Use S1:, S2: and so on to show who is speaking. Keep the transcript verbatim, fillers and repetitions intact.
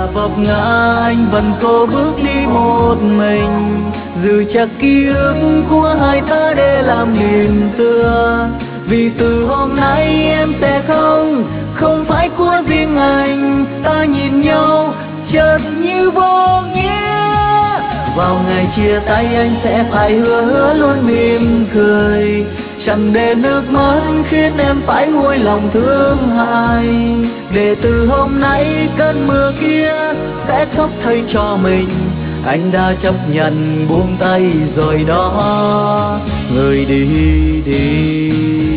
S1: vấp ngã anh vẫn cố bước đi một mình, giữ chặt ký ức của hai ta để làm niềm tựa. Vì từ hôm nay em sẽ không, không phải của riêng anh. Ta nhìn nhau chợt như vô nghĩa. Vào ngày chia tay anh sẽ phải hứa hứa luôn mỉm cười, chẳng để nước mắt khiến em phải nguôi lòng thương hại. Để từ hôm nay cơn mưa kia sẽ khóc thay cho mình, anh đã chấp nhận buông tay rồi đó, người đi đi.